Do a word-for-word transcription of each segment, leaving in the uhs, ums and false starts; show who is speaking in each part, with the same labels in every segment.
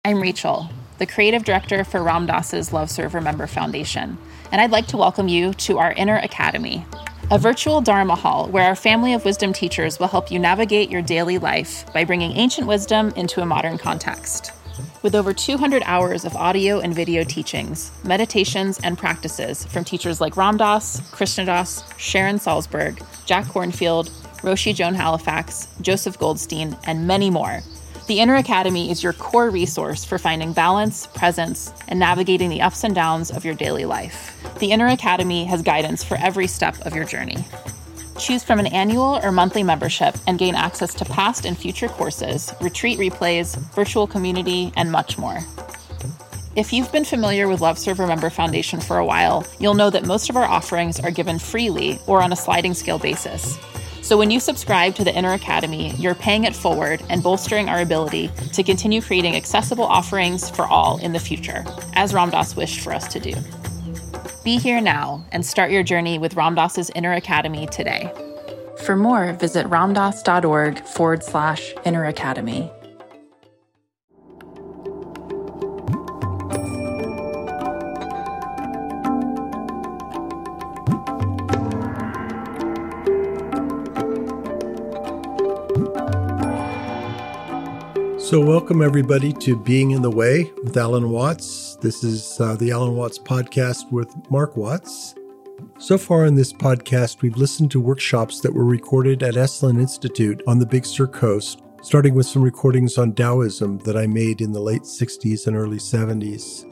Speaker 1: I'm Rachel, the creative director for Ram Dass's Love Serve Remember Foundation, and I'd like to welcome you to our Inner Academy, a virtual Dharma hall where our family of wisdom teachers will help you navigate your daily life by bringing ancient wisdom into a modern context. With over two hundred hours of audio and video teachings, meditations, and practices from teachers like Ram Dass, Krishna Das, Sharon Salzberg, Jack Kornfield, Roshi Joan Halifax, Joseph Goldstein, and many more, the Inner Academy is your core resource for finding balance, presence, and navigating the ups and downs of your daily life. The Inner Academy has guidance for every step of your journey. Choose from an annual or monthly membership and gain access to past and future courses, retreat replays, virtual community, and much more. If you've been familiar with Love Serve Remember Foundation for a while, you'll know that most of our offerings are given freely or on a sliding scale basis. So when you subscribe to the Inner Academy, you're paying it forward and bolstering our ability to continue creating accessible offerings for all in the future, as Ram Dass wished for us to do. Be here now and start your journey with Ram Dass's Inner Academy today. For more, visit ramdass.org forward slash Inner Academy.
Speaker 2: So welcome everybody to Being in the Way with Alan Watts. This is uh, the Alan Watts podcast with Mark Watts. So far in this podcast, we've listened to workshops that were recorded at Esalen Institute on the Big Sur Coast, starting with some recordings on Taoism that I made in the late sixties and early seventies.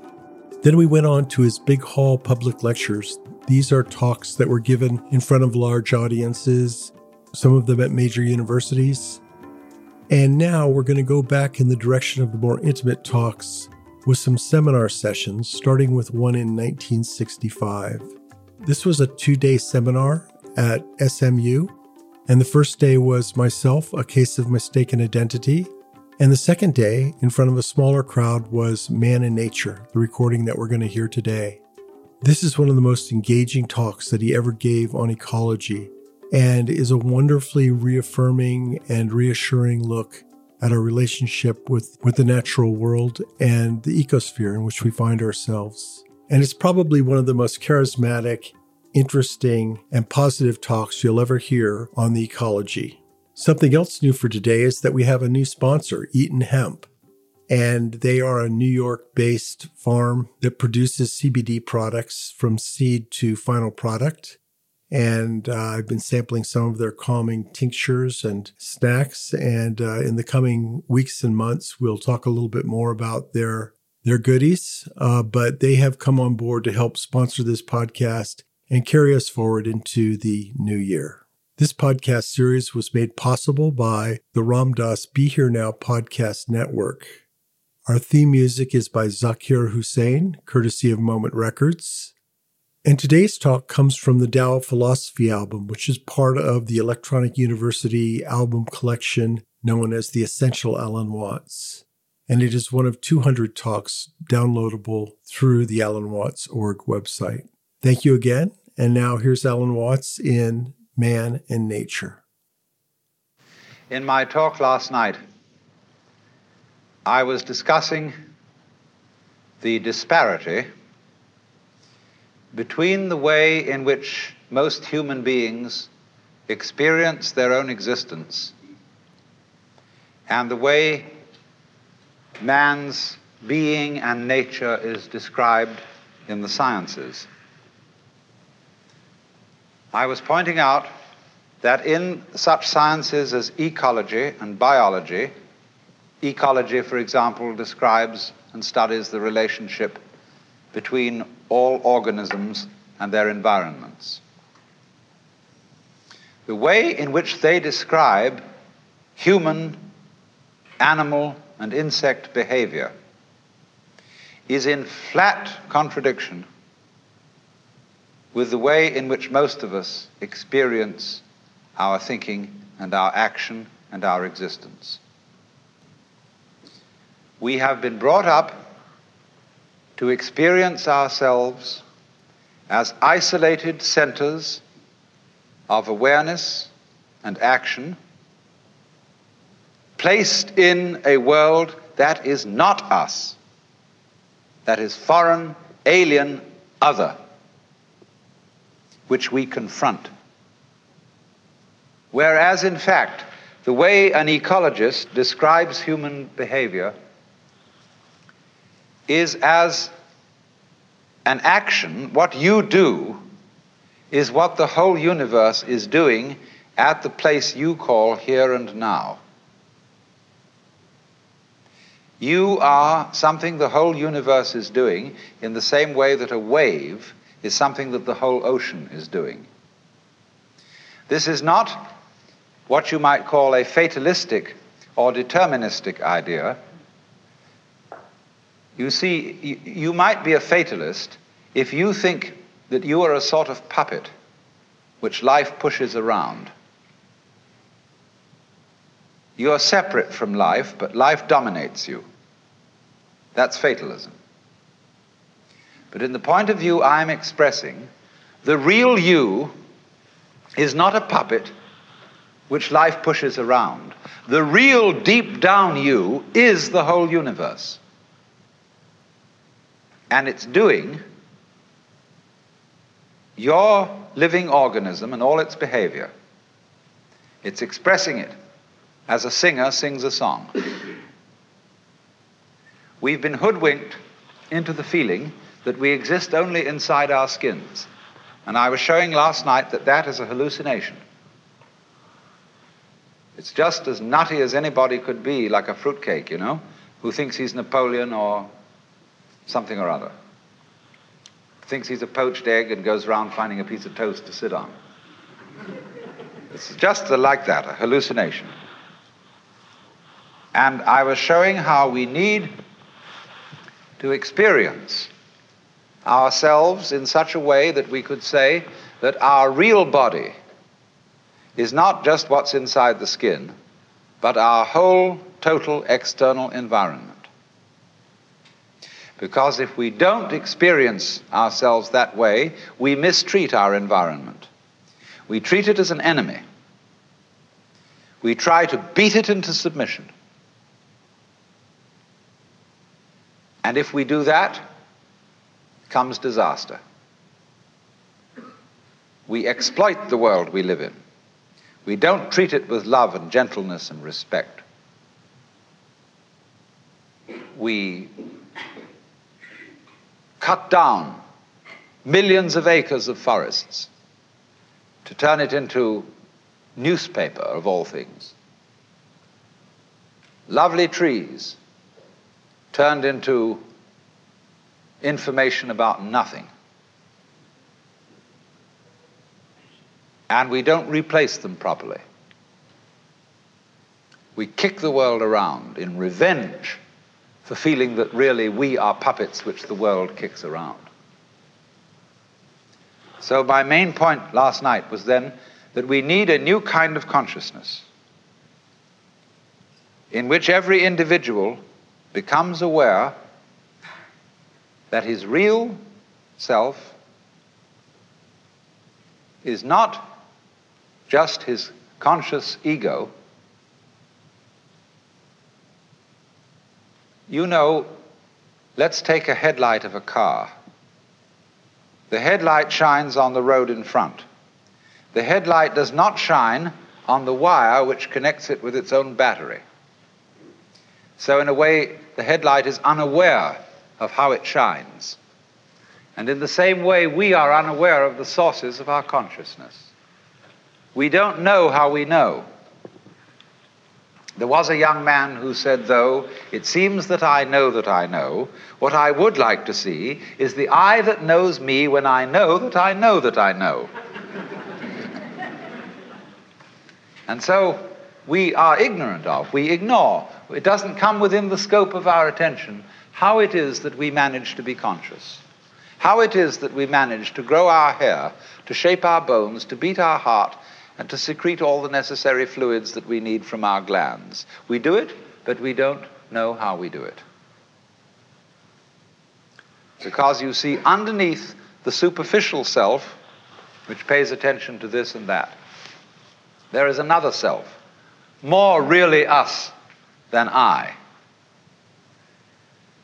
Speaker 2: Then we went on to his Big Hall public lectures. These are talks that were given in front of large audiences, some of them at major universities. And now we're going to go back in the direction of the more intimate talks with some seminar sessions, starting with one in nineteen sixty-five. This was a two-day seminar at S M U, and the first day was myself, A Case of Mistaken Identity, and the second day, in front of a smaller crowd, was Man and Nature, the recording that we're going to hear today. This is one of the most engaging talks that he ever gave on ecology, and is a wonderfully reaffirming and reassuring look at our relationship with, with the natural world and the ecosphere in which we find ourselves. And it's probably one of the most charismatic, interesting, and positive talks you'll ever hear on the ecology. Something else new for today is that we have a new sponsor, Eaton Hemp. And they are a New York-based farm that produces C B D products from seed to final product. And uh, I've been sampling some of their calming tinctures and snacks. And uh, in the coming weeks and months, we'll talk a little bit more about their their goodies. Uh, but they have come on board to help sponsor this podcast and carry us forward into the new year. This podcast series was made possible by the Ram Dass Be Here Now podcast network. Our theme music is by Zakir Hussain, courtesy of Moment Records. And today's talk comes from the Tao Philosophy album, which is part of the Electronic University album collection known as the Essential Alan Watts. And it is one of two hundred talks downloadable through the alan watts dot org website. Thank you again. And now here's Alan Watts in Man and Nature.
Speaker 3: In my talk last night, I was discussing the disparity between the way in which most human beings experience their own existence and the way man's being and nature is described in the sciences. I was pointing out that in such sciences as ecology and biology, ecology, for example, describes and studies the relationship between all organisms and their environments. The way in which they describe human, animal, and insect behavior is in flat contradiction with the way in which most of us experience our thinking and our action and our existence. We have been brought up to experience ourselves as isolated centers of awareness and action, placed in a world that is not us. That is foreign, alien, other, which we confront. Whereas, in fact, the way an ecologist describes human behavior is as an action. What you do is what the whole universe is doing at the place you call here and now. You are something the whole universe is doing in the same way that a wave is something that the whole ocean is doing. This is not what you might call a fatalistic or deterministic idea. You see, you, you might be a fatalist if you think that you are a sort of puppet which life pushes around. You are separate from life, but life dominates you. That's fatalism. But in the point of view I'm expressing, the real you is not a puppet which life pushes around. The real deep down you is the whole universe. And it's doing your living organism and all its behavior. It's expressing it as a singer sings a song. We've been hoodwinked into the feeling that we exist only inside our skins. And I was showing last night that that is a hallucination. It's just as nutty as anybody could be, like a fruitcake, you know, who thinks he's Napoleon or something or other. Thinks he's a poached egg and goes around finding a piece of toast to sit on. It's just like that, a hallucination. And I was showing how we need to experience ourselves in such a way that we could say that our real body is not just what's inside the skin, but our whole total external environment. Because if we don't experience ourselves that way, we mistreat our environment. We treat it as an enemy. We try to beat it into submission. And if we do that, comes disaster. We exploit the world we live in. We don't treat it with love and gentleness and respect. We cut down millions of acres of forests to turn it into newspaper, of all things. Lovely trees turned into information about nothing. And we don't replace them properly. We kick the world around in revenge for feeling that really we are puppets which the world kicks around. So my main point last night was then that we need a new kind of consciousness in which every individual becomes aware that his real self is not just his conscious ego. You know, let's take a headlight of a car. The headlight shines on the road in front. The headlight does not shine on the wire which connects it with its own battery. So in a way, the headlight is unaware of how it shines. And in the same way, we are unaware of the sources of our consciousness. We don't know how we know. There was a young man who said, though, it seems that I know that I know, what I would like to see is the eye that knows me when I know that I know that I know. And so we are ignorant of, we ignore, it doesn't come within the scope of our attention how it is that we manage to be conscious, how it is that we manage to grow our hair, to shape our bones, to beat our heart, and to secrete all the necessary fluids that we need from our glands. We do it, but we don't know how we do it. Because you see, underneath the superficial self, which pays attention to this and that, there is another self, more really us than I.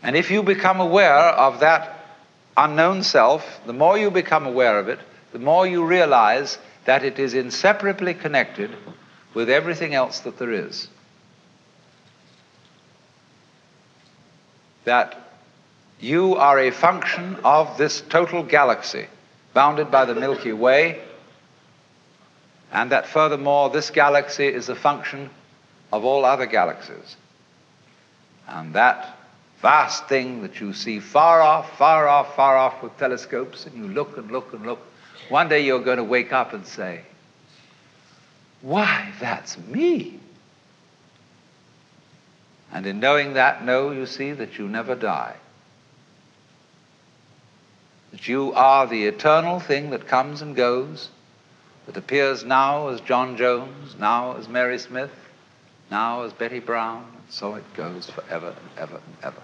Speaker 3: And if you become aware of that unknown self, the more you become aware of it, the more you realize that it is inseparably connected with everything else that there is. That you are a function of this total galaxy, bounded by the Milky Way, and that furthermore, this galaxy is a function of all other galaxies. And that vast thing that you see far off, far off, far off with telescopes, and you look and look and look, one day you're going to wake up and say, why, that's me. And in knowing that, know, you see, that you never die. That you are the eternal thing that comes and goes, that appears now as John Jones, now as Mary Smith, now as Betty Brown, and so it goes forever and ever and ever.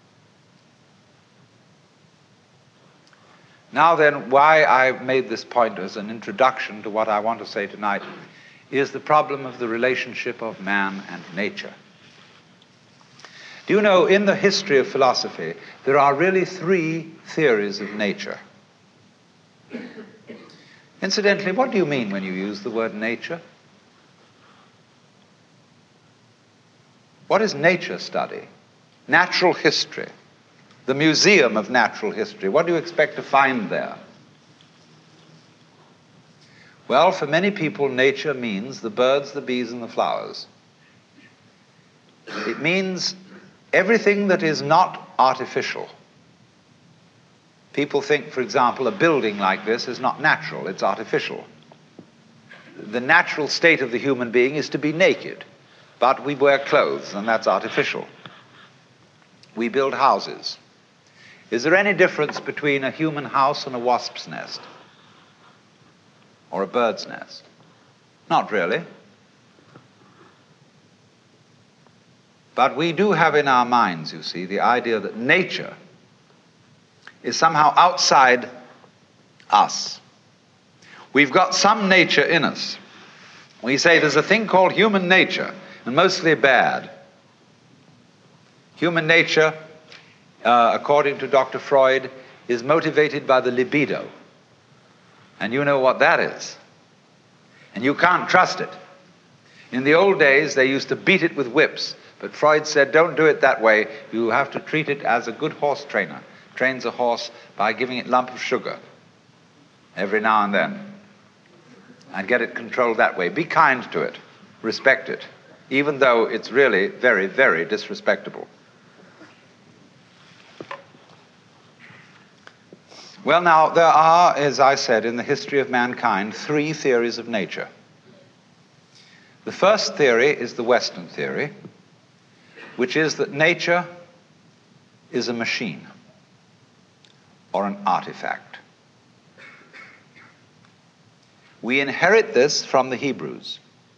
Speaker 3: Now then, why I made this point as an introduction to what I want to say tonight is the problem of the relationship of man and nature. Do you know, in the history of philosophy, there are really three theories of nature. Incidentally, what do you mean when you use the word nature? What is nature study? Natural history. The Museum of Natural History. What do you expect to find there? Well, for many people, nature means the birds, the bees, and the flowers. It means everything that is not artificial. People think, for example, a building like this is not natural, it's artificial. The natural state of the human being is to be naked, but we wear clothes, and that's artificial. We build houses. Is there any difference between a human house and a wasp's nest? Or a bird's nest? Not really. But we do have in our minds, you see, the idea that nature is somehow outside us. We've got some nature in us. We say there's a thing called human nature, and mostly bad. Human nature, uh, according to Doctor Freud, is motivated by the libido. And you know what that is. And you can't trust it. In the old days, they used to beat it with whips. But Freud said, don't do it that way. You have to treat it as a good horse trainer trains a horse by giving it a lump of sugar every now and then. And get it controlled that way. Be kind to it. Respect it. Even though it's really very, very disrespectable. Well, now, there are, as I said, in the history of mankind, three theories of nature. The first theory is the Western theory, which is that nature is a machine or an artifact. We inherit this from the Hebrews,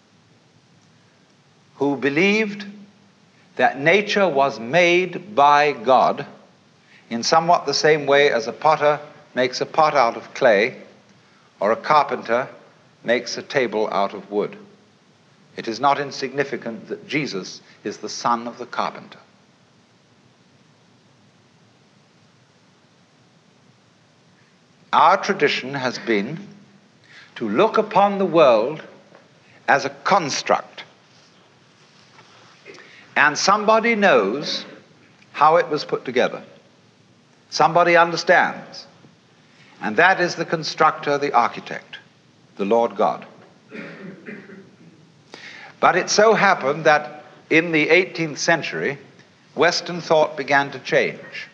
Speaker 3: who believed that nature was made by God in somewhat the same way as a potter makes a pot out of clay, or a carpenter makes a table out of wood. It is not insignificant that Jesus is the son of the carpenter. Our tradition has been to look upon the world as a construct. And somebody knows how it was put together. Somebody understands. And that is the constructor, the architect, the Lord God. But it so happened that in the eighteenth century, Western thought began to change.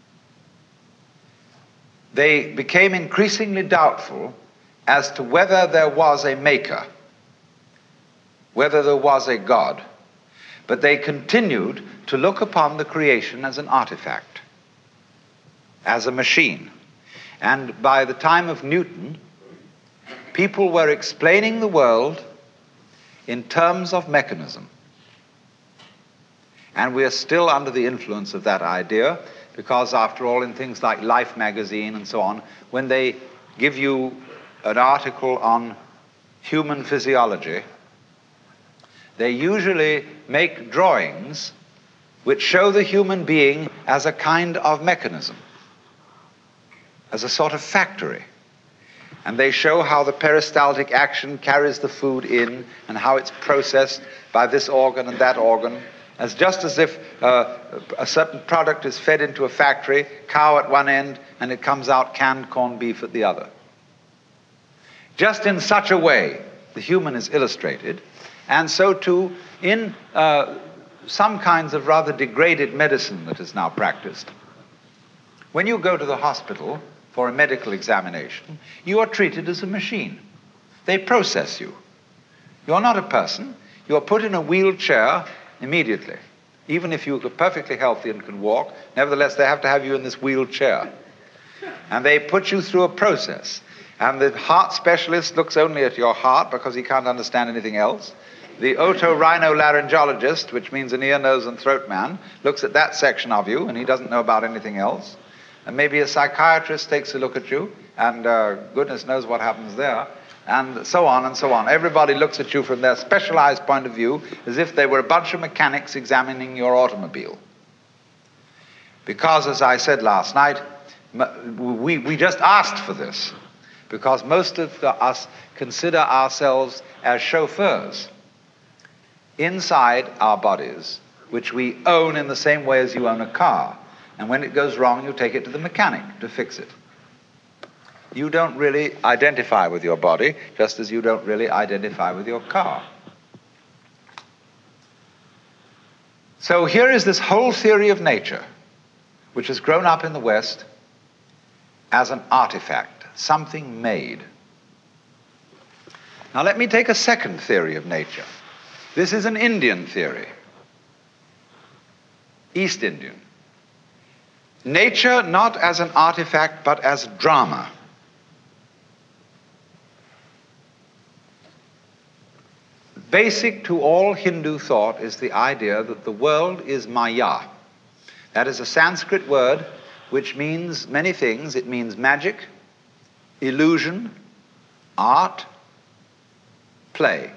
Speaker 3: They became increasingly doubtful as to whether there was a maker, whether there was a God. But they continued to look upon the creation as an artifact, as a machine. And by the time of Newton, people were explaining the world in terms of mechanism. And we are still under the influence of that idea, because after all, in things like Life magazine and so on, when they give you an article on human physiology, they usually make drawings which show the human being as a kind of mechanism, as a sort of factory. And they show how the peristaltic action carries the food in and how it's processed by this organ and that organ, as just as if uh, a certain product is fed into a factory, cow at one end, and it comes out canned corned beef at the other. Just in such a way, the human is illustrated, and so too in uh, some kinds of rather degraded medicine that is now practiced. When you go to the hospital for a medical examination, you are treated as a machine. They process you. You're not a person. You're put in a wheelchair immediately. Even if you're perfectly healthy and can walk, nevertheless they have to have you in this wheelchair. And they put you through a process. And the heart specialist looks only at your heart because he can't understand anything else. The otorhinolaryngologist, which means an ear, nose, and throat man, looks at that section of you, and he doesn't know about anything else. And maybe a psychiatrist takes a look at you, and uh, goodness knows what happens there, and so on and so on. Everybody looks at you from their specialized point of view as if they were a bunch of mechanics examining your automobile. Because, as I said last night, we, we just asked for this, because most of us consider ourselves as chauffeurs inside our bodies, which we own in the same way as you own a car. And when it goes wrong, you take it to the mechanic to fix it. You don't really identify with your body, just as you don't really identify with your car. So here is this whole theory of nature, which has grown up in the West as an artifact, something made. Now let me take a second theory of nature. This is an Indian theory, East Indian. Nature not as an artifact, but as drama. Basic to all Hindu thought is the idea that the world is Maya. That is a Sanskrit word which means many things. It means magic, illusion, art, play.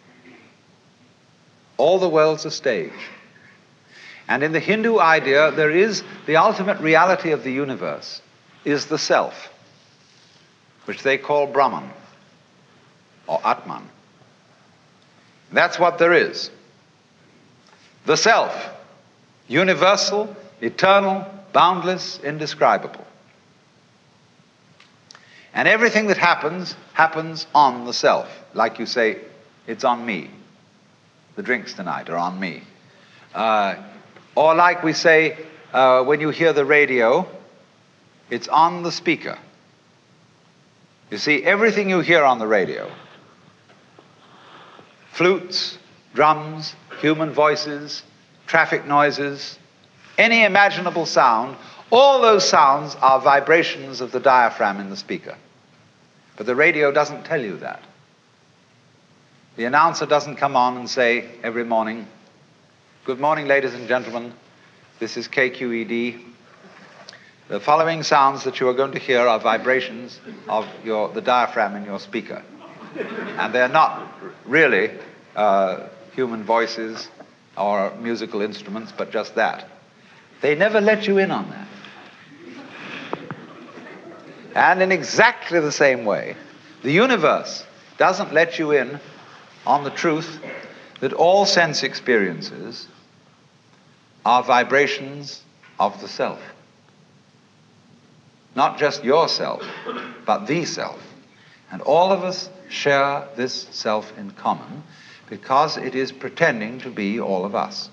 Speaker 3: All the world's a stage. And in the Hindu idea, there is the ultimate reality of the universe is the self, which they call Brahman or Atman. That's what there is. The self, universal, eternal, boundless, indescribable. And everything that happens, happens on the self. Like you say, it's on me. The drinks tonight are on me. Uh, or like we say, uh, when you hear the radio, it's on the speaker. You see, everything you hear on the radio, flutes, drums, human voices, traffic noises, any imaginable sound, all those sounds are vibrations of the diaphragm in the speaker. But the radio doesn't tell you that. The announcer doesn't come on and say every morning, "Good morning, ladies and gentlemen, this is K Q E D. The following sounds that you are going to hear are vibrations of your, the diaphragm in your speaker." And they're not really uh, human voices or musical instruments, but just that. They never let you in on that. And in exactly the same way, the universe doesn't let you in on the truth that all sense experiences are vibrations of the self. Not just yourself, but the self. And all of us share this self in common because it is pretending to be all of us.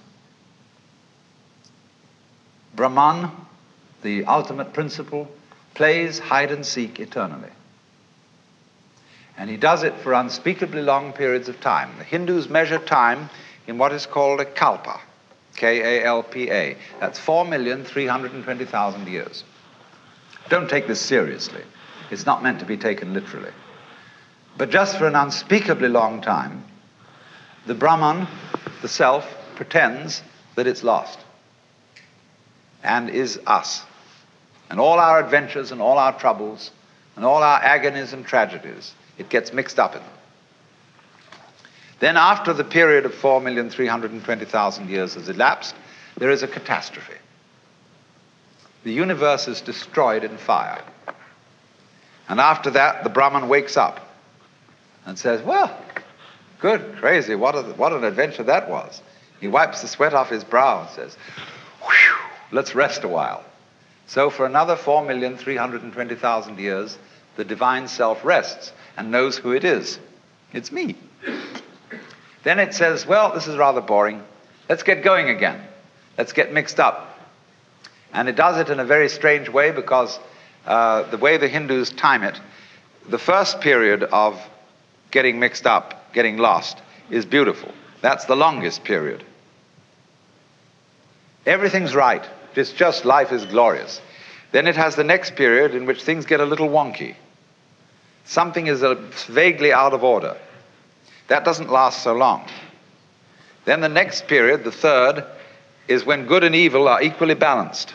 Speaker 3: Brahman, the ultimate principle, plays hide and seek eternally. And he does it for unspeakably long periods of time. The Hindus measure time in what is called a kalpa, K A L P A. That's four million three hundred twenty thousand years. Don't take this seriously. It's not meant to be taken literally. But just for an unspeakably long time, the Brahman, the self, pretends that it's lost and is us. And all our adventures and all our troubles and all our agonies and tragedies, it gets mixed up in them. Then after the period of four million three hundred twenty thousand years has elapsed, there is a catastrophe. The universe is destroyed in fire. And after that, the Brahman wakes up and says, well, good, crazy, what, a, what an adventure that was. He wipes the sweat off his brow and says, whew, let's rest a while. So for another four million three hundred twenty thousand years, the divine self rests and knows who it is. It's me. Then it says, well, this is rather boring. Let's get going again. Let's get mixed up. And it does it in a very strange way because uh, the way the Hindus time it, the first period of getting mixed up, getting lost, is beautiful. That's the longest period. Everything's right. It's just life is glorious. Then it has the next period in which things get a little wonky. Something is uh, vaguely out of order. That doesn't last so long. Then the next period, the third, is when good and evil are equally balanced.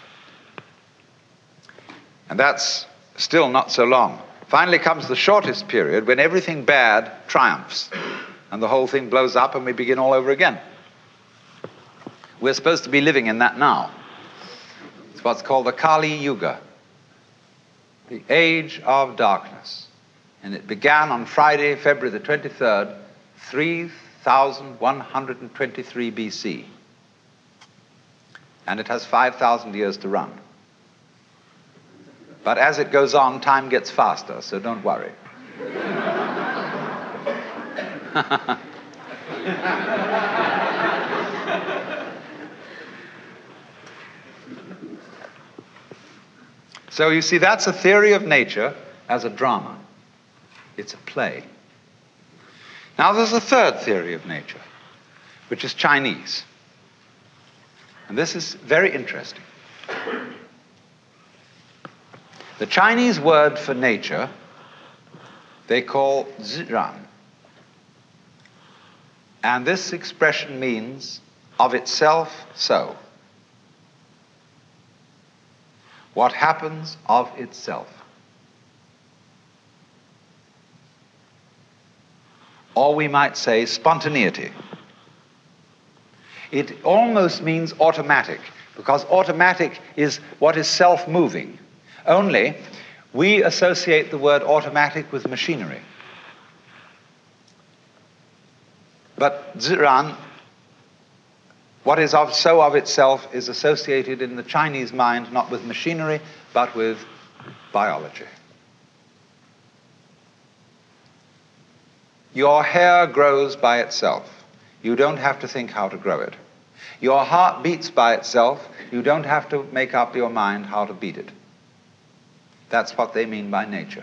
Speaker 3: And that's still not so long. Finally comes the shortest period when everything bad triumphs and the whole thing blows up and we begin all over again. We're supposed to be living in that now. It's what's called the Kali Yuga, the age of darkness. And it began on Friday, February the twenty-third, three thousand one hundred twenty-three B C. And it has five thousand years to run. But as it goes on, time gets faster, so don't worry. So you see, that's a theory of nature as a drama. It's a play. Now there's a third theory of nature, which is Chinese. And this is very interesting. The Chinese word for nature, they call Ziran. And this expression means of itself so. What happens of itself. Or we might say spontaneity. It almost means automatic, because automatic is what is self-moving. Only, we associate the word automatic with machinery. But Ziran, what is of, so of itself, is associated in the Chinese mind not with machinery, but with biology. Your hair grows by itself. You don't have to think how to grow it. Your heart beats by itself. You don't have to make up your mind how to beat it. That's what they mean by nature.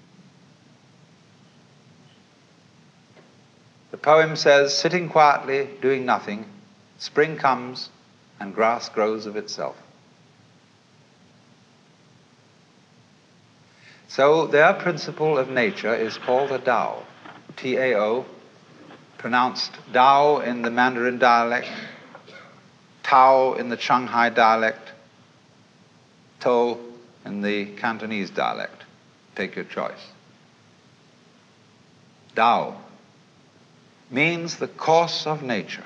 Speaker 3: The poem says, sitting quietly, doing nothing, spring comes and grass grows of itself. So their principle of nature is called the Tao, T A O, pronounced Dao in the Mandarin dialect, Tao in the Shanghai dialect, To in the Cantonese dialect. Take your choice. Tao means the course of nature.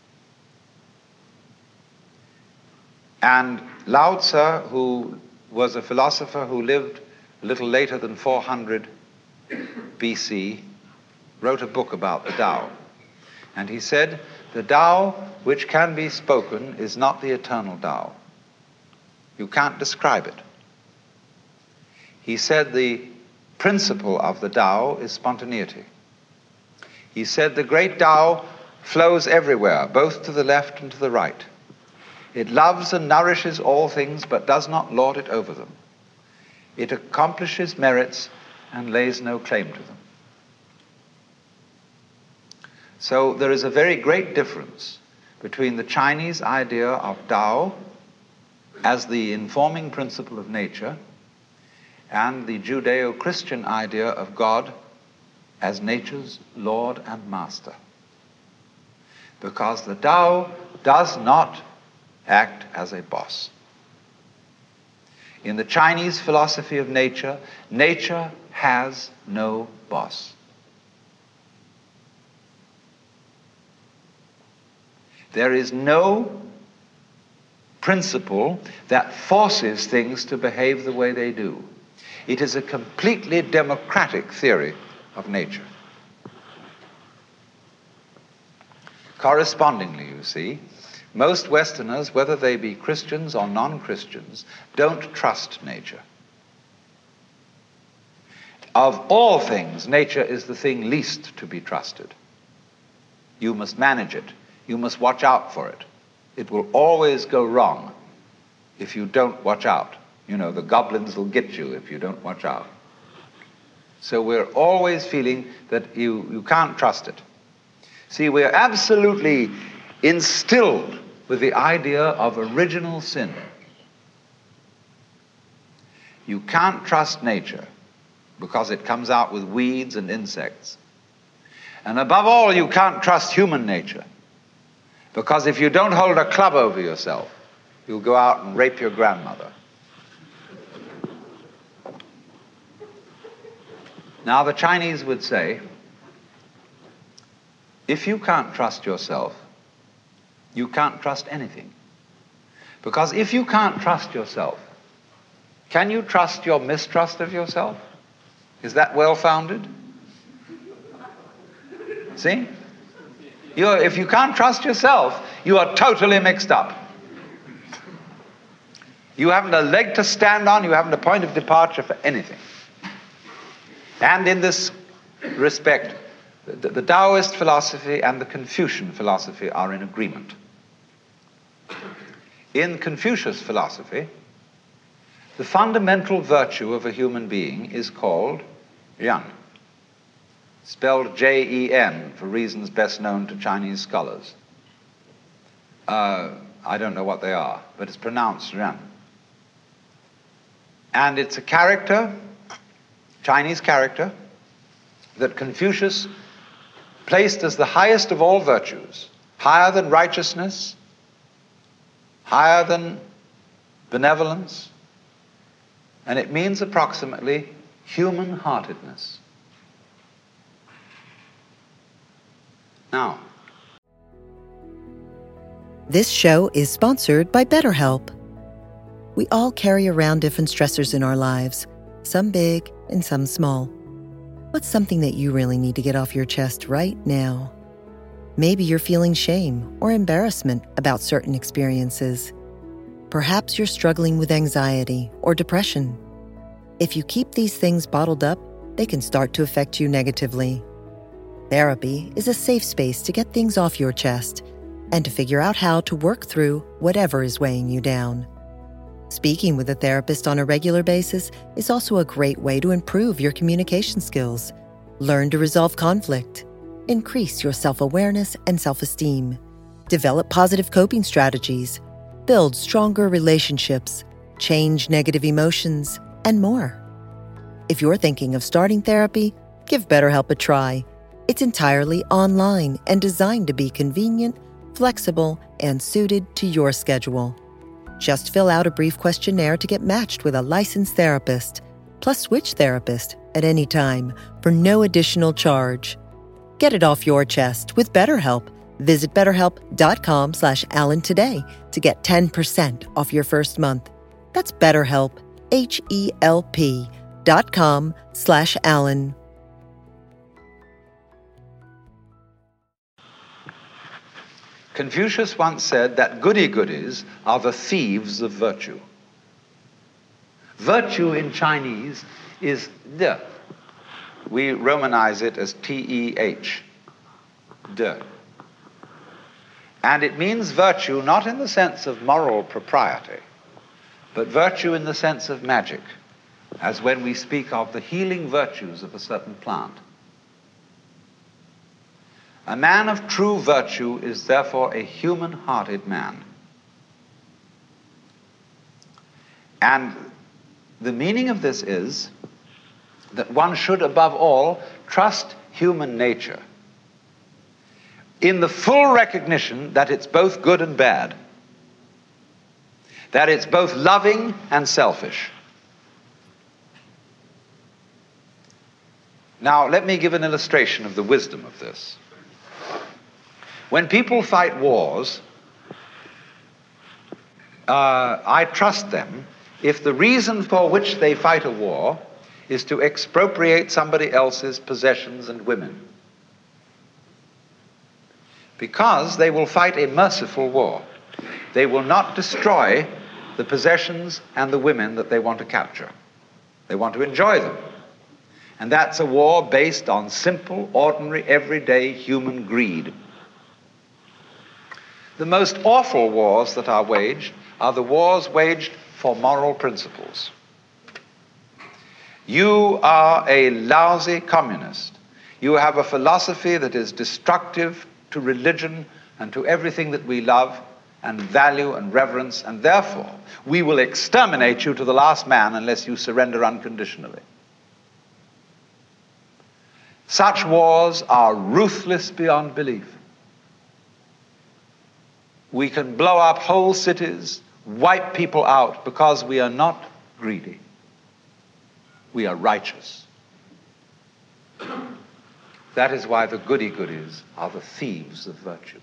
Speaker 3: And Lao Tzu, who was a philosopher who lived a little later than four hundred B C, wrote a book about the Tao. And he said, the Tao which can be spoken is not the eternal Tao. You can't describe it. He said the principle of the Tao is spontaneity. He said the great Tao flows everywhere, both to the left and to the right. It loves and nourishes all things, but does not lord it over them. It accomplishes merits and lays no claim to them. So there is a very great difference between the Chinese idea of Tao as the informing principle of nature and the Judeo-Christian idea of God as nature's Lord and Master. Because the Tao does not act as a boss. In the Chinese philosophy of nature, nature has no boss. There is no principle that forces things to behave the way they do. It is a completely democratic theory of nature. Correspondingly, you see, most Westerners, whether they be Christians or non-Christians, don't trust nature. Of all things, nature is the thing least to be trusted. You must manage it. You must watch out for it. It will always go wrong if you don't watch out. You know, the goblins will get you if you don't watch out. So we're always feeling that you, you can't trust it. See, we're absolutely instilled with the idea of original sin. You can't trust nature because it comes out with weeds and insects. And above all, you can't trust human nature because if you don't hold a club over yourself, you'll go out and rape your grandmother. Now, the Chinese would say, if you can't trust yourself, you can't trust anything. Because if you can't trust yourself, can you trust your mistrust of yourself? Is that well-founded? See? You're, if you can't trust yourself, you are totally mixed up. You haven't a leg to stand on, you haven't a point of departure for anything. And in this respect, the, the Taoist philosophy and the Confucian philosophy are in agreement. In Confucius philosophy, the fundamental virtue of a human being is called Ren, spelled J E N for reasons best known to Chinese scholars. Uh, I don't know what they are, but it's pronounced Ren. And it's a character, Chinese character, that Confucius placed as the highest of all virtues, higher than righteousness, higher than benevolence, and it means approximately human-heartedness. Now,
Speaker 4: this show is sponsored by BetterHelp. We all carry around different stressors in our lives, some big and some small. What's something that you really need to get off your chest right now? Maybe you're feeling shame or embarrassment about certain experiences. Perhaps you're struggling with anxiety or depression. If you keep these things bottled up, they can start to affect you negatively. Therapy is a safe space to get things off your chest and to figure out how to work through whatever is weighing you down. Speaking with a therapist on a regular basis is also a great way to improve your communication skills, learn to resolve conflict, increase your self-awareness and self-esteem, develop positive coping strategies, build stronger relationships, change negative emotions, and more. If you're thinking of starting therapy, give BetterHelp a try. It's entirely online and designed to be convenient, flexible, and suited to your schedule. Just fill out a brief questionnaire to get matched with a licensed therapist, plus switch therapist at any time for no additional charge. Get it off your chest with BetterHelp. Visit betterhelp.com slash Alan today to get ten percent off your first month. That's BetterHelp, H-E-L-P dot com slash Alan.
Speaker 3: Confucius once said that goody-goodies are the thieves of virtue. Virtue in Chinese is de. We Romanize it as T E H, de. And it means virtue not in the sense of moral propriety, but virtue in the sense of magic, as when we speak of the healing virtues of a certain plant. A man of true virtue is therefore a human-hearted man. And the meaning of this is that one should, above all, trust human nature in the full recognition that it's both good and bad, that it's both loving and selfish. Now, let me give an illustration of the wisdom of this. When people fight wars, uh, I trust them if the reason for which they fight a war is to expropriate somebody else's possessions and women. Because they will fight a merciful war. They will not destroy the possessions and the women that they want to capture. They want to enjoy them. And that's a war based on simple, ordinary, everyday human greed. The most awful wars that are waged are the wars waged for moral principles. You are a lousy communist. You have a philosophy that is destructive to religion and to everything that we love and value and reverence, and therefore we will exterminate you to the last man unless you surrender unconditionally. Such wars are ruthless beyond belief. We can blow up whole cities, wipe people out, because we are not greedy. We are righteous. That is why the goody-goodies are the thieves of virtue.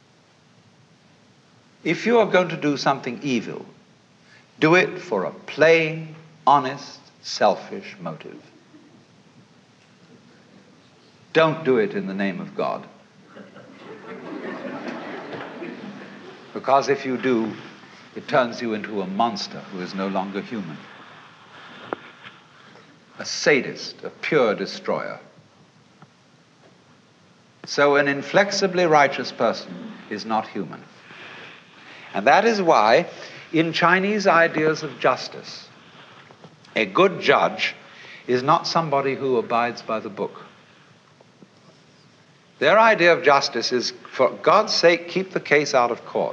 Speaker 3: If you are going to do something evil, do it for a plain, honest, selfish motive. Don't do it in the name of God. Because if you do, it turns you into a monster who is no longer human. A sadist, a pure destroyer. So an inflexibly righteous person is not human. And that is why, in Chinese ideas of justice, a good judge is not somebody who abides by the book. Their idea of justice is, for God's sake, keep the case out of court.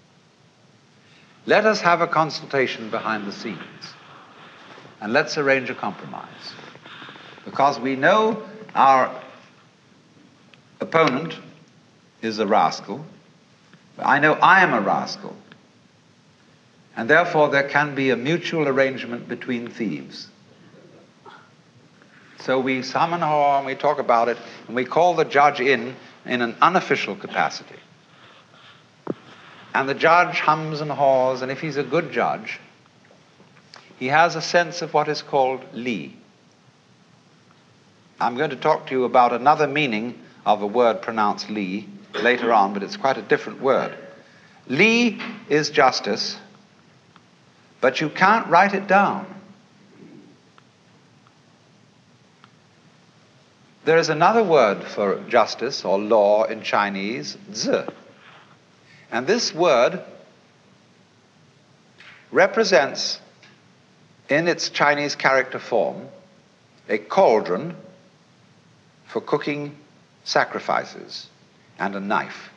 Speaker 3: Let us have a consultation behind the scenes, and let's arrange a compromise. Because we know our opponent is a rascal. I know I am a rascal. And therefore there can be a mutual arrangement between thieves. So we summon her and we talk about it, and we call the judge in in an unofficial capacity. And the judge hums and haws, and if he's a good judge, he has a sense of what is called li. I'm going to talk to you about another meaning of a word pronounced li later on, but it's quite a different word. Li is justice, but you can't write it down. There is another word for justice or law in Chinese, zi. And this word represents, in its Chinese character form, a cauldron for cooking sacrifices and a knife.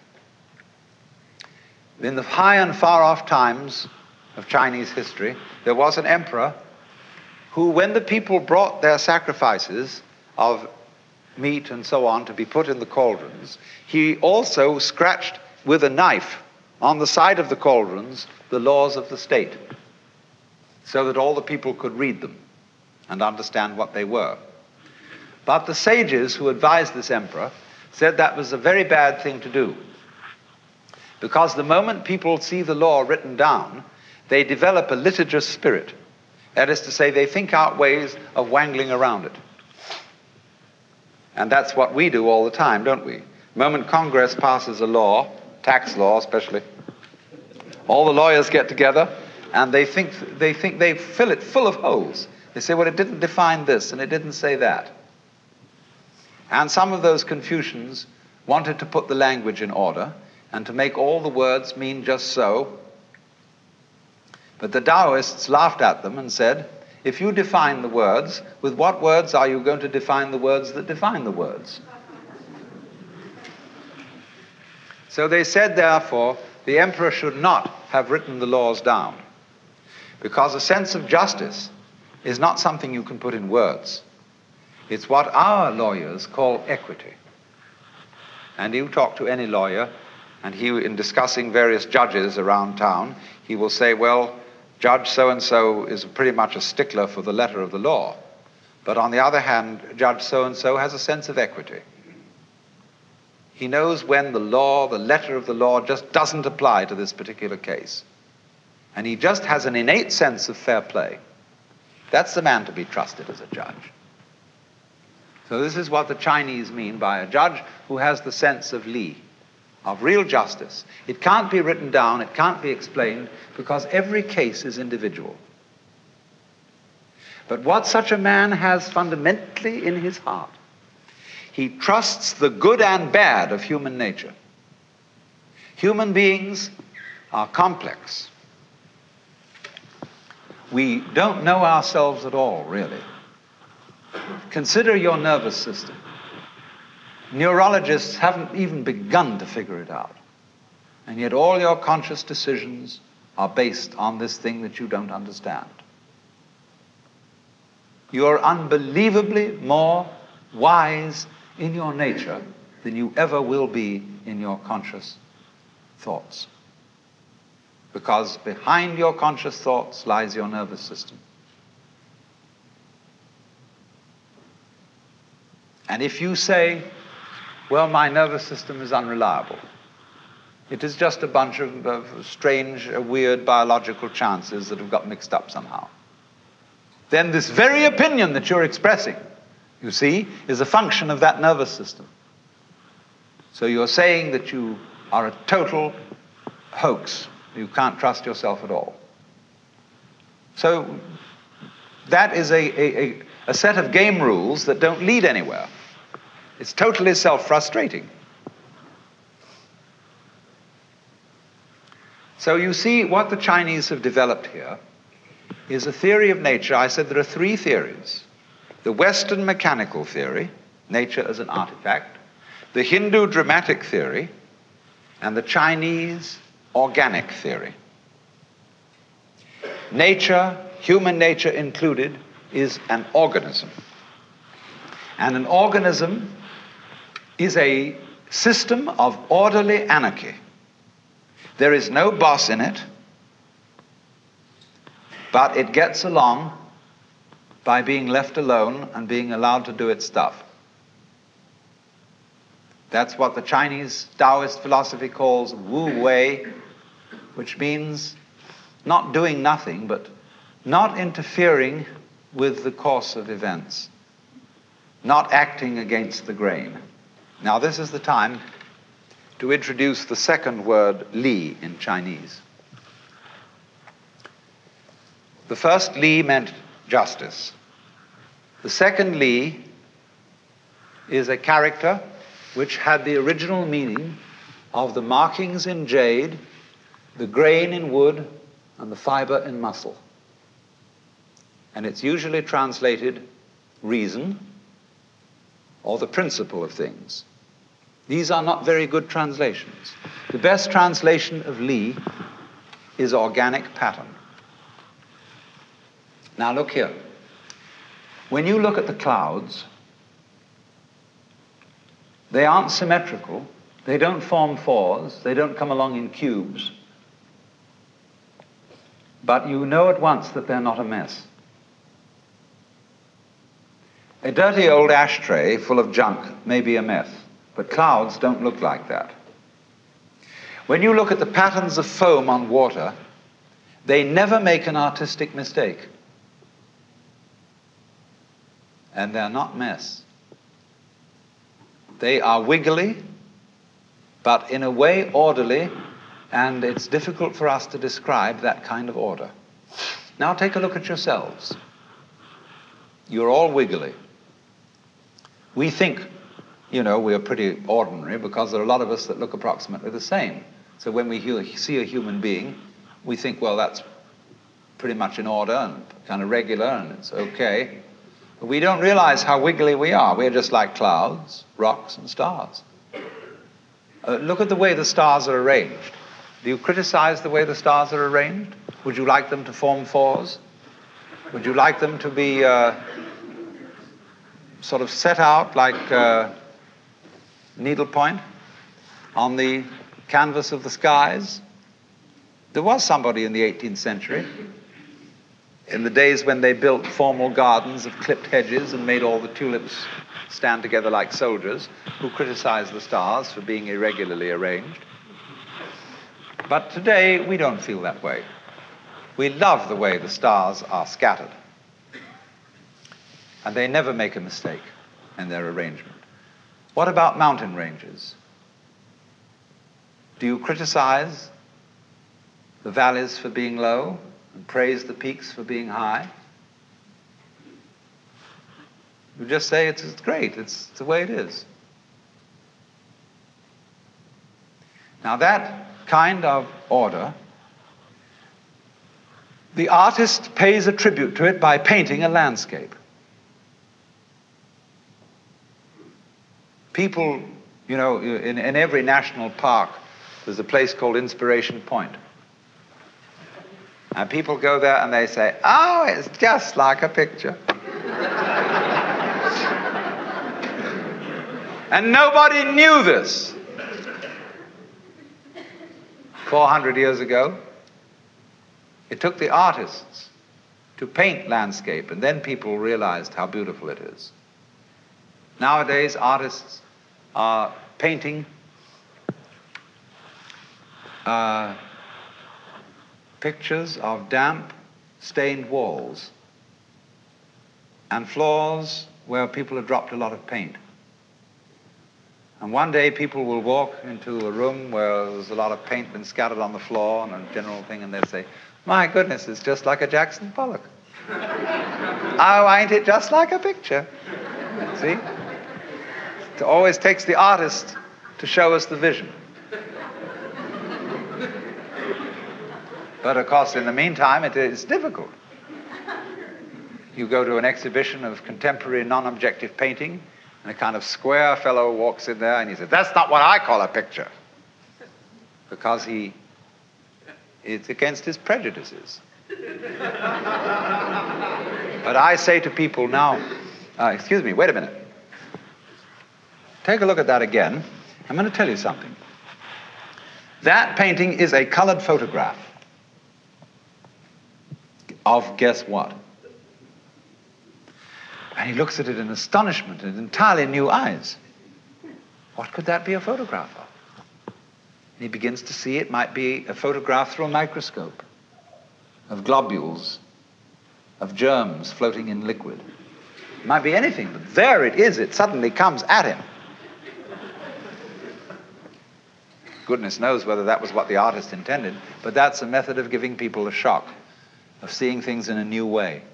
Speaker 3: In the high and far off times of Chinese history, there was an emperor who, when the people brought their sacrifices of meat and so on to be put in the cauldrons, he also scratched with a knife on the side of the cauldrons the laws of the state, so that all the people could read them and understand what they were. But the sages who advised this emperor said that was a very bad thing to do, because the moment people see the law written down, they develop a litigious spirit. That is to say, they think out ways of wangling around it. And that's what we do all the time, don't we? The moment Congress passes a law, tax law especially, all the lawyers get together and they think they think they fill it full of holes. They say, well, it didn't define this and it didn't say that. And some of those Confucians wanted to put the language in order and to make all the words mean just so. But the Taoists laughed at them and said, if you define the words, with what words are you going to define the words that define the words? So they said, therefore, the emperor should not have written the laws down, because a sense of justice is not something you can put in words. It's what our lawyers call equity. And you talk to any lawyer, and he, in discussing various judges around town, he will say, well, Judge so-and-so is pretty much a stickler for the letter of the law. But on the other hand, Judge so-and-so has a sense of equity. He knows when the law, the letter of the law, just doesn't apply to this particular case. and he just has an innate sense of fair play, that's the man to be trusted as a judge. So this is what the Chinese mean by a judge who has the sense of li, of real justice. It can't be written down, it can't be explained, because every case is individual. But what such a man has fundamentally in his heart, he trusts the good and bad of human nature. Human beings are complex. We don't know ourselves at all, really. Consider your nervous system. Neurologists haven't even begun to figure it out. And yet all your conscious decisions are based on this thing that you don't understand. You're unbelievably more wise in your nature than you ever will be in your conscious thoughts. Because behind your conscious thoughts lies your nervous system. And if you say, well, my nervous system is unreliable, it is just a bunch of, of strange, uh, weird biological chances that have got mixed up somehow, then this very opinion that you're expressing, you see, is a function of that nervous system. So you're saying that you are a total hoax. You can't trust yourself at all. So that is a, a, a, a set of game rules that don't lead anywhere. It's totally self-frustrating. So you see, what the Chinese have developed here is a theory of nature. I said there are three theories. The Western mechanical theory, nature as an artifact, the Hindu dramatic theory, and the Chinese organic theory. Nature, human nature included, is an organism. And an organism is a system of orderly anarchy. There is no boss in it, but it gets along by being left alone and being allowed to do its stuff. That's what the Chinese Taoist philosophy calls Wu Wei, which means not doing nothing, but not interfering with the course of events, not acting against the grain. Now, this is the time to introduce the second word, li, in Chinese. The first li meant justice. The second li is a character which had the original meaning of the markings in jade, the grain in wood, and the fiber in muscle. And it's usually translated reason or the principle of things. These are not very good translations. The best translation of li is organic pattern. Now look here. When you look at the clouds, they aren't symmetrical. They don't form fours. They don't come along in cubes. But you know at once that they're not a mess. A dirty old ashtray full of junk may be a mess, but clouds don't look like that. When you look at the patterns of foam on water, they never make an artistic mistake. And they're not mess. They are wiggly, but in a way orderly, and it's difficult for us to describe that kind of order. Now take a look at yourselves. You're all wiggly. We think, you know, we're pretty ordinary because there are a lot of us that look approximately the same. So when we see a human being, we think, well, that's pretty much in order and kind of regular and it's okay. But we don't realize how wiggly we are. We're just like clouds, rocks, and stars. Uh, look at the way the stars are arranged. Do you criticize the way the stars are arranged? Would you like them to form fours? Would you like them to be uh, sort of set out like uh, needlepoint on the canvas of the skies? There was somebody in the eighteenth century, in the days when they built formal gardens of clipped hedges and made all the tulips stand together like soldiers, who criticized the stars for being irregularly arranged. But today, we don't feel that way. We love the way the stars are scattered. And they never make a mistake in their arrangement. What about mountain ranges? Do you criticize the valleys for being low and praise the peaks for being high? You just say it's, it's great, it's, it's the way it is. Now that kind of order, the artist pays a tribute to it by painting a landscape. People, you know, in, in every national park, there's a place called Inspiration Point. And people go there and they say, oh, it's just like a picture. And nobody knew this four hundred years ago. It took the artists to paint landscape, and then people realized how beautiful it is. Nowadays, artists are painting uh, pictures of damp, stained walls and floors where people have dropped a lot of paint. And one day people will walk into a room where there's a lot of paint been scattered on the floor and a general thing, and they'll say, my goodness, it's just like a Jackson Pollock. Oh, ain't it just like a picture? See? It always takes the artist to show us the vision. But of course, in the meantime, it is difficult. You go to an exhibition of contemporary non-objective painting, and a kind of square fellow walks in there and he says, that's not what I call a picture. Because he, it's against his prejudices. But I say to people now, uh, excuse me, wait a minute. Take a look at that again. I'm going to tell you something. That painting is a colored photograph of guess what? And he looks at it in astonishment and entirely new eyes. What could that be a photograph of? And he begins to see it might be a photograph through a microscope of globules, of germs floating in liquid. It might be anything, but there it is. It suddenly comes at him. Goodness knows whether that was what the artist intended, but that's a method of giving people a shock, of seeing things in a new way.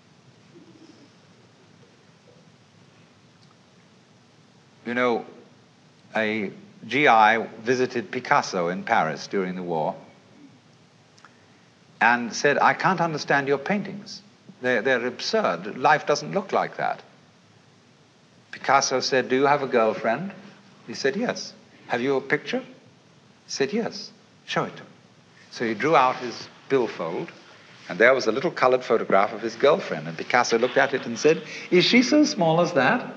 Speaker 3: You know, a G I visited Picasso in Paris during the war and said, I can't understand your paintings. They're, they're absurd. Life doesn't look like that. Picasso said, do you have a girlfriend? He said, yes. Have you a picture? He said, yes. Show it to me. So he drew out his billfold, and there was a little colored photograph of his girlfriend. And Picasso looked at it and said, is she so small as that?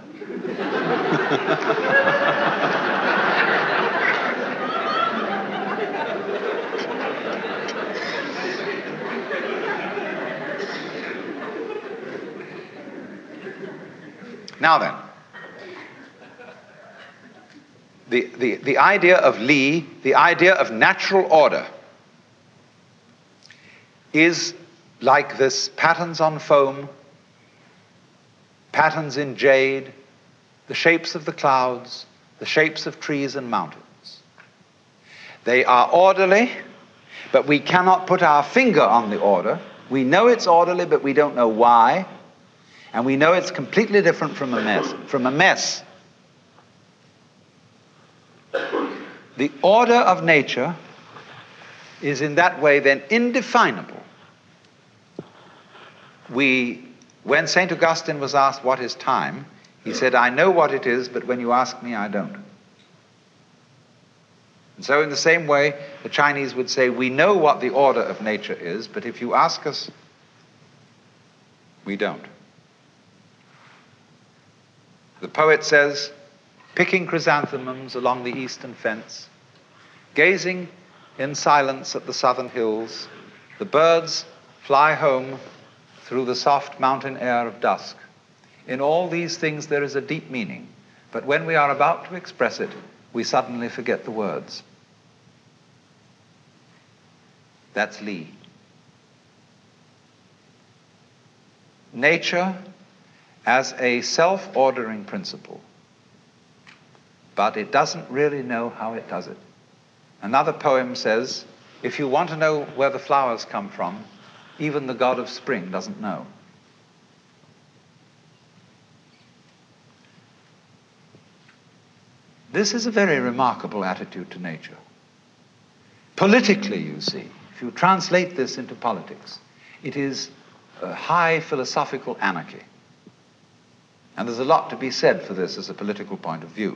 Speaker 3: Now then, the, the, the idea of Li, the idea of natural order, is like this patterns on foam, patterns in jade, the shapes of the clouds, the shapes of trees and mountains. They are orderly, but we cannot put our finger on the order. We know it's orderly, but we don't know why. And we know it's completely different from a mess. From a mess. The order of nature is in that way then indefinable. We, when Saint Augustine was asked what is time, he said, I know what it is, but when you ask me, I don't. And so in the same way, the Chinese would say, we know what the order of nature is, but if you ask us, we don't. The poet says, picking chrysanthemums along the eastern fence, gazing in silence at the southern hills, the birds fly home through the soft mountain air of dusk. In all these things there is a deep meaning, but when we are about to express it, we suddenly forget the words. That's Li. nature as a self-ordering principle, but it doesn't really know how it does it. Another poem says, if you want to know where the flowers come from, even the god of spring doesn't know. This is a very remarkable attitude to nature. Politically, you see, if you translate this into politics, it is a high philosophical anarchy. And there's a lot to be said for this as a political point of view.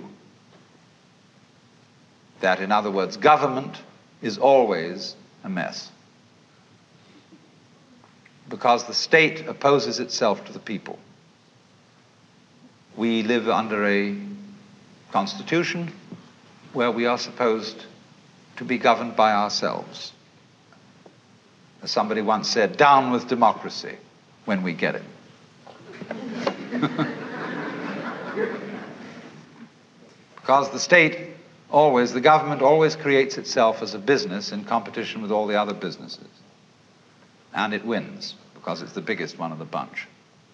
Speaker 3: That, in other words, government is always a mess, because the state opposes itself to the people. We live under a constitution where we are supposed to be governed by ourselves. As somebody once said, down with democracy when we get it. Because the state always, the government always creates itself as a business in competition with all the other businesses. And it wins, because it's the biggest one of the bunch.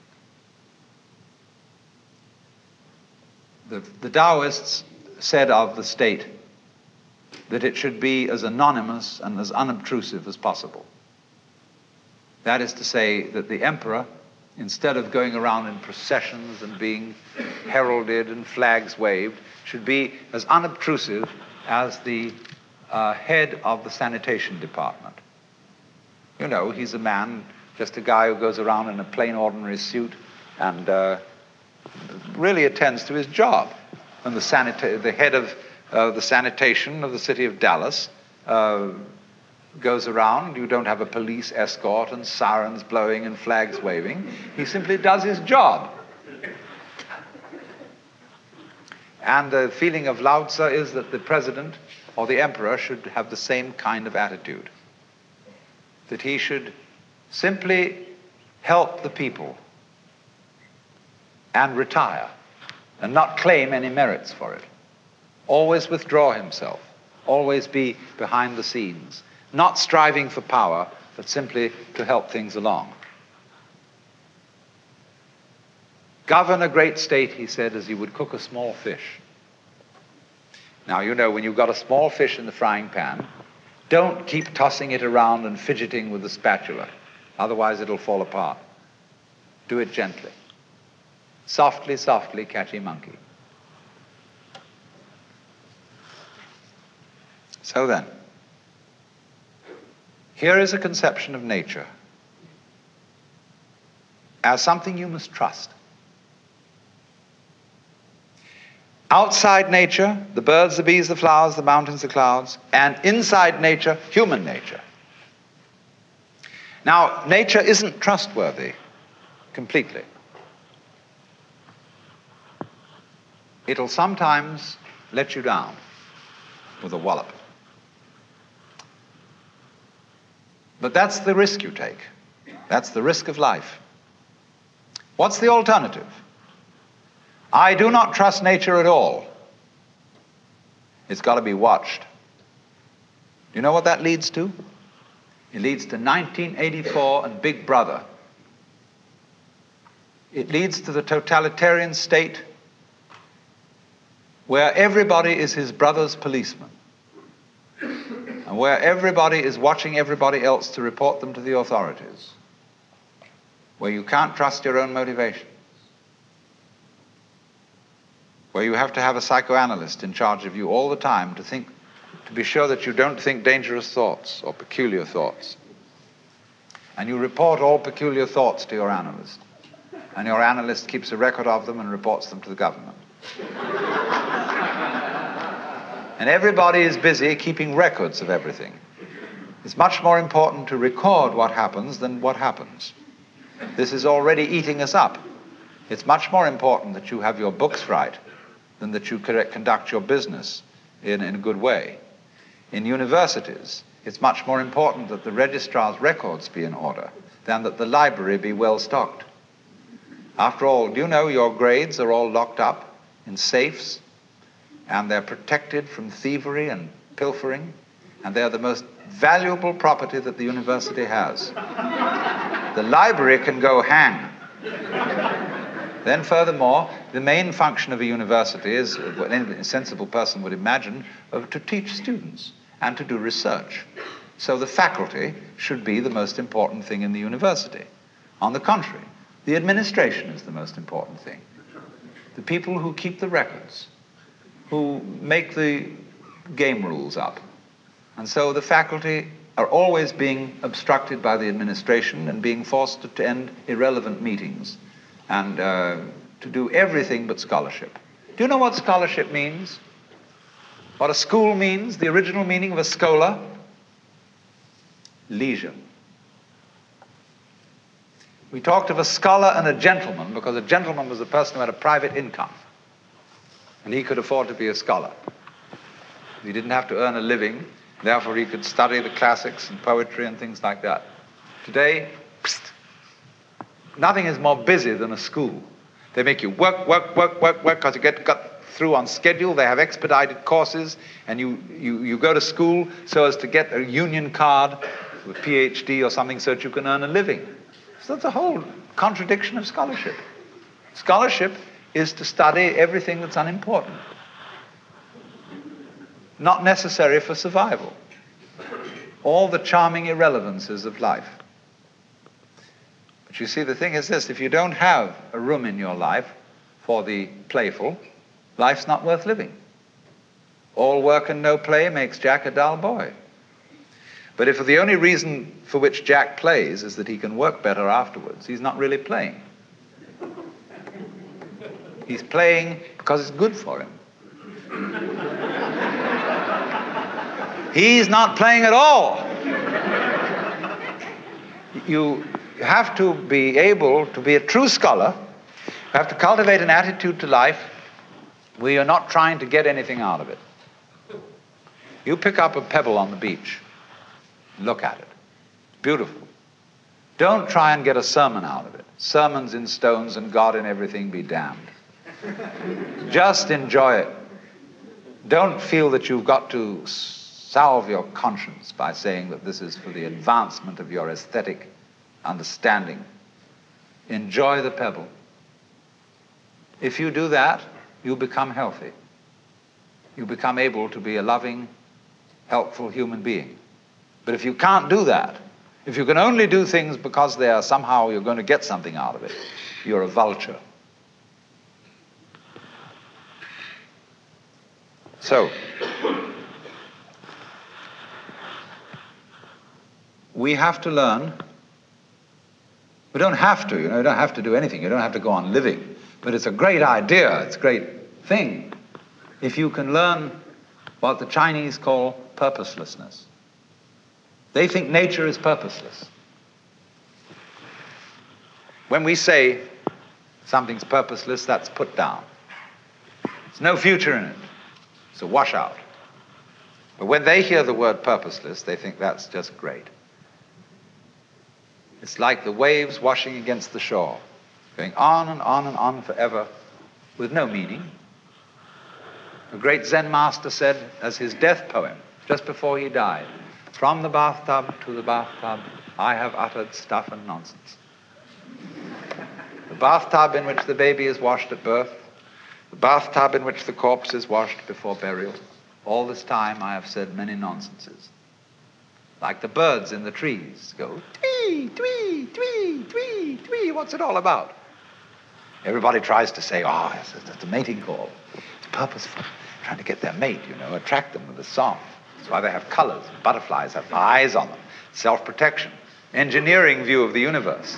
Speaker 3: The, the Taoists said of the state that it should be as anonymous and as unobtrusive as possible. That is to say that the emperor, instead of going around in processions and being heralded and flags waved, should be as unobtrusive as the uh, head of the sanitation department. You know, he's a man, just a guy who goes around in a plain ordinary suit and uh, really attends to his job. And the, sanita- the head of uh, the sanitation of the city of Dallas uh, goes around. You don't have a police escort and sirens blowing and flags waving. He simply does his job. And the feeling of Lao Tzu is that the president or the emperor should have the same kind of attitude. That he should simply help the people and retire and not claim any merits for it. Always withdraw himself. Always be behind the scenes. Not striving for power, but simply to help things along. Govern a great state, he said, as you would cook a small fish. Now, you know, when you've got a small fish in the frying pan, don't keep tossing it around and fidgeting with the spatula. Otherwise, it'll fall apart. Do it gently. Softly, softly, catchy monkey. So then, here is a conception of nature as something you must trust. Outside nature, the birds, the bees, the flowers, the mountains, the clouds, and inside nature, human nature. Now, nature isn't trustworthy completely. It'll sometimes let you down with a wallop. But that's the risk you take. That's the risk of life. What's the alternative? I do not trust nature at all. It's got to be watched. Do you know what that leads to? It leads to nineteen eighty-four and Big Brother. It leads to the totalitarian state where everybody is his brother's policeman, and where everybody is watching everybody else to report them to the authorities, where you can't trust your own motivation, where you have to have a psychoanalyst in charge of you all the time to think, to be sure that you don't think dangerous thoughts or peculiar thoughts. And you report all peculiar thoughts to your analyst, and your analyst keeps a record of them and reports them to the government. And everybody is busy keeping records of everything. It's much more important to record what happens than what happens. This is already eating us up. It's much more important that you have your books right than that you conduct your business in, in a good way. In universities, it's much more important that the registrar's records be in order than that the library be well stocked. After all, do you know your grades are all locked up in safes, and they're protected from thievery and pilfering, and they're the most valuable property that the university has. The library can go hang. Then furthermore, the main function of a university is, what any sensible person would imagine, of to teach students and to do research. So the faculty should be the most important thing in the university. On the contrary, the administration is the most important thing. The people who keep the records, who make the game rules up. And so the faculty are always being obstructed by the administration and being forced to attend irrelevant meetings and uh, to do everything but scholarship. Do you know what scholarship means? What a school means? The original meaning of a schola? Leisure. We talked of a scholar and a gentleman because a gentleman was a person who had a private income, and he could afford to be a scholar. He didn't have to earn a living, therefore he could study the classics and poetry and things like that. Today, psst, nothing is more busy than a school. They make you work, work, work, work, work, because you get got through on schedule. They have expedited courses, and you, you, you go to school so as to get a union card, a P H D or something, so that you can earn a living. So that's a whole contradiction of scholarship. Scholarship is to study everything that's unimportant, not necessary for survival. All the charming irrelevances of life. But you see, the thing is this, if you don't have a room in your life for the playful, life's not worth living. All work and no play makes Jack a dull boy. But if the only reason for which Jack plays is that he can work better afterwards, he's not really playing. He's playing because it's good for him. He's not playing at all. You have to be able to be a true scholar. You have to cultivate an attitude to life where you're not trying to get anything out of it. You pick up a pebble on the beach. Look at it. Beautiful. Don't try and get a sermon out of it. Sermons in stones and God in everything be damned. Just enjoy it. Don't feel that you've got to salve your conscience by saying that this is for the advancement of your aesthetic understanding. Enjoy the pebble. If you do that, you become healthy. You become able to be a loving, helpful human being. But if you can't do that, if you can only do things because they are somehow you're going to get something out of it, you're a vulture. So, we have to learn. We don't have to, you know, you don't have to do anything. You don't have to go on living. But it's a great idea, it's a great thing if you can learn what the Chinese call purposelessness. They think nature is purposeless. When we say something's purposeless, that's put down. There's no future in it. It's a washout. But when they hear the word purposeless, they think that's just great. It's like the waves washing against the shore, going on and on and on forever with no meaning. A great Zen master said as his death poem, just before he died, "From the bathtub to the bathtub, I have uttered stuff and nonsense." The bathtub in which the baby is washed at birth, the bathtub in which the corpse is washed before burial, all this time I have said many nonsenses. Like the birds in the trees go, twee, twee, twee, twee, twee, what's it all about? Everybody tries to say, oh, it's, it's a mating call. It's purposeful, trying to get their mate, you know, attract them with a song. That's why they have colors. Butterflies have eyes on them. Self-protection. Engineering view of the universe.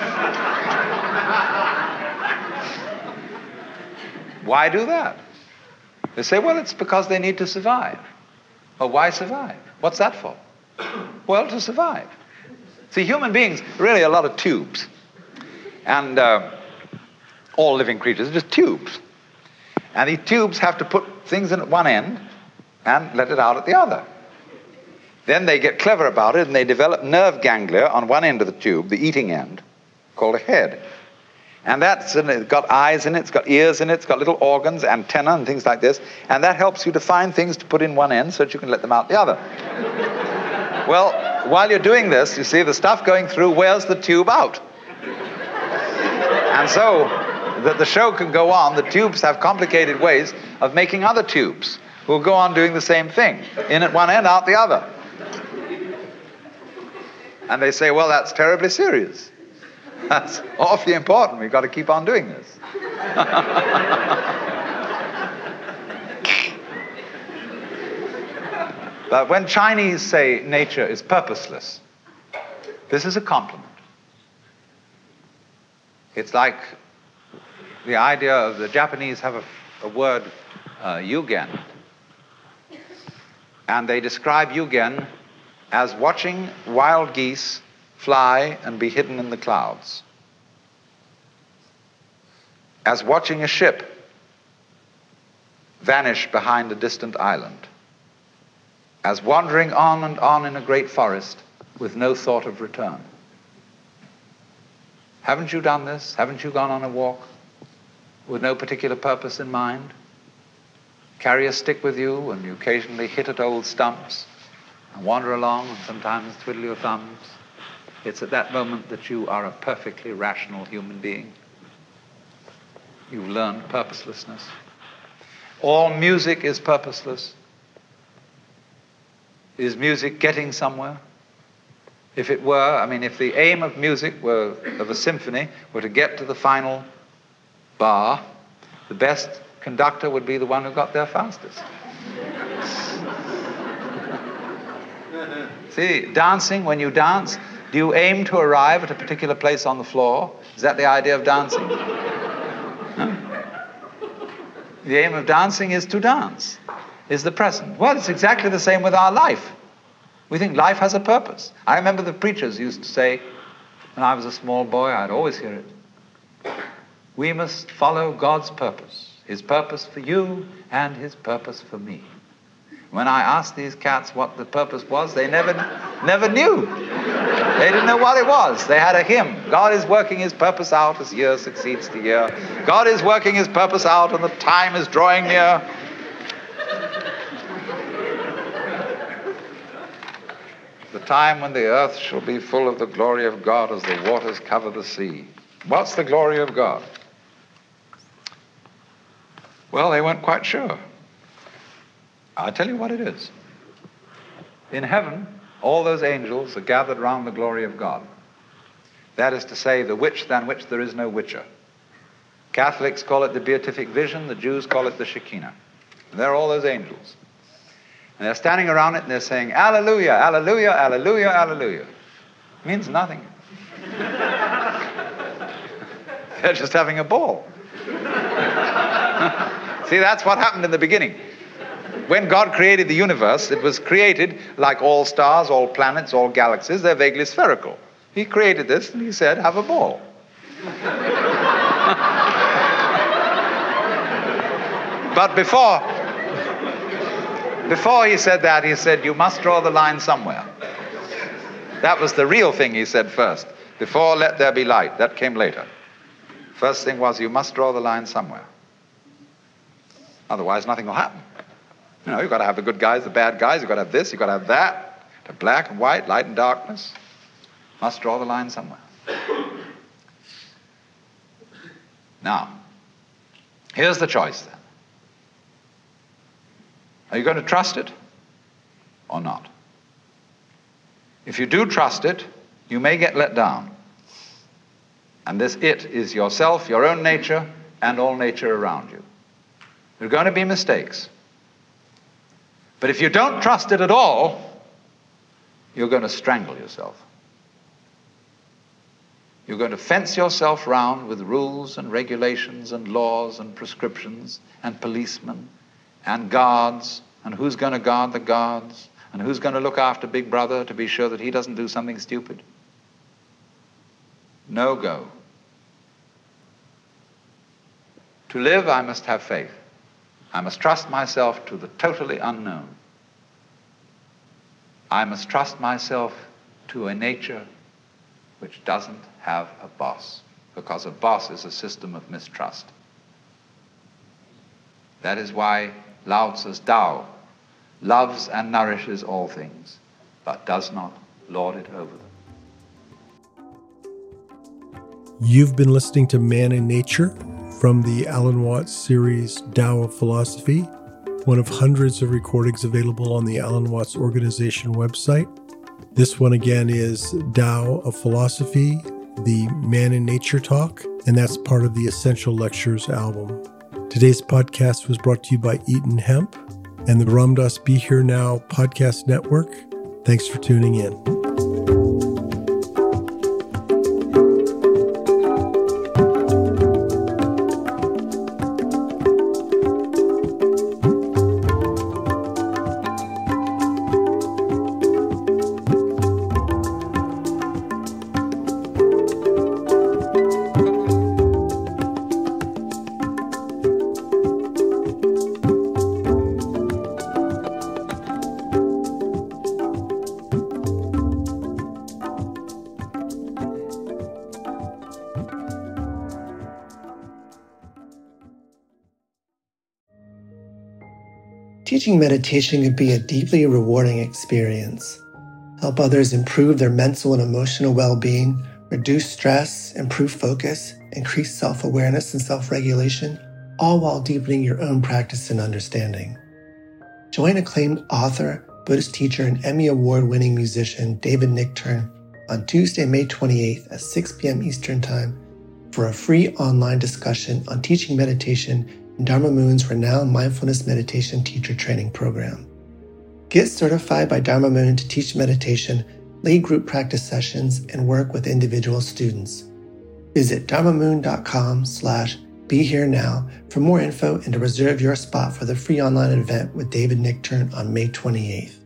Speaker 3: Why do that? They say, well, it's because they need to survive. Well, why survive? What's that for? Well, to survive. See, human beings are really a lot of tubes. And uh, all living creatures are just tubes. And these tubes have to put things in at one end and let it out at the other. Then they get clever about it and they develop nerve ganglia on one end of the tube, the eating end, called a head. And that's it's got eyes in it, it's got ears in it, it's got little organs, antenna and things like this. And that helps you to find things to put in one end so that you can let them out the other. Well, while you're doing this, you see the stuff going through wears the tube out. And so that the show can go on, the tubes have complicated ways of making other tubes who will go on doing the same thing, in at one end, out the other. And they say, well, that's terribly serious. That's awfully important. We've got to keep on doing this. But when Chinese say nature is purposeless, this is a compliment. It's like the idea of the Japanese have a, a word, uh, yugen. And they describe yugen as watching wild geese fly and be hidden in the clouds. As watching a ship vanish behind a distant island. As wandering on and on in a great forest with no thought of return. Haven't you done this? Haven't you gone on a walk with no particular purpose in mind? Carry a stick with you and you occasionally hit at old stumps and wander along and sometimes twiddle your thumbs. It's at that moment that you are a perfectly rational human being. You've learned purposelessness. All music is purposeless. Is music getting somewhere? If it were, I mean, if the aim of music were, of a symphony, were to get to the final bar, the best conductor would be the one who got there fastest. See, dancing, when you dance, do you aim to arrive at a particular place on the floor? Is that the idea of dancing? No? The aim of dancing is to dance. Is the present. Well, it's exactly the same with our life. We think life has a purpose. I remember the preachers used to say, when I was a small boy, I'd always hear it. We must follow God's purpose. His purpose for you and his purpose for me. When I asked these cats what the purpose was, they never, never knew. They didn't know what it was. They had a hymn. God is working his purpose out as year succeeds to year. God is working his purpose out and the time is drawing near. The time when the earth shall be full of the glory of God as the waters cover the sea. What's the glory of God? Well, they weren't quite sure. I'll tell you what it is. In heaven, all those angels are gathered round the glory of God. That is to say, the which than which there is no witcher. Catholics call it the beatific vision, the Jews call it the Shekinah. And there are all those angels. And they're standing around it and they're saying, Alleluia, Alleluia, Alleluia, Alleluia. It means nothing. They're just having a ball. See, that's what happened in the beginning. When God created the universe, it was created like all stars, all planets, all galaxies. They're vaguely spherical. He created this and he said, have a ball. But before... Before he said that, he said, you must draw the line somewhere. That was the real thing he said first. Before, let there be light. That came later. First thing was, you must draw the line somewhere. Otherwise, nothing will happen. You know, you've got to have the good guys, the bad guys. You've got to have this, you've got to have that. The black and white, light and darkness. Must draw the line somewhere. Now, here's the choice then. Are you going to trust it or not? If you do trust it, you may get let down. And this it is yourself, your own nature, and all nature around you. There are going to be mistakes. But if you don't trust it at all, you're going to strangle yourself. You're going to fence yourself round with rules and regulations and laws and prescriptions and policemen and guards, and who's going to guard the guards, and who's going to look after Big Brother to be sure that he doesn't do something stupid. No go. To live, I must have faith. I must trust myself to the totally unknown. I must trust myself to a nature which doesn't have a boss, because a boss is a system of mistrust. That is why Lao Tzu's Tao loves and nourishes all things, but does not lord it over them.
Speaker 2: You've been listening to Man in Nature from the Alan Watts series Tao of Philosophy, one of hundreds of recordings available on the Alan Watts Organization website. This one again is Tao of Philosophy, the Man in Nature talk, and that's part of the Essential Lectures album. Today's podcast was brought to you by Eaton Hemp and the Ram Dass Be Here Now podcast network. Thanks for tuning in.
Speaker 5: Teaching meditation can be a deeply rewarding experience. Help others improve their mental and emotional well-being, reduce stress, improve focus, increase self-awareness and self-regulation, all while deepening your own practice and understanding. Join acclaimed author, Buddhist teacher, and Emmy Award-winning musician David Nichtern on Tuesday, May twenty-eighth at six p.m. Eastern Time for a free online discussion on teaching meditation in Dharma Moon's renowned mindfulness meditation teacher training program. Get certified by Dharma Moon to teach meditation, lead group practice sessions, and work with individual students. Visit dharmamoon.com slash be here now for more info and to reserve your spot for the free online event with David Nichtern on May twenty-eighth.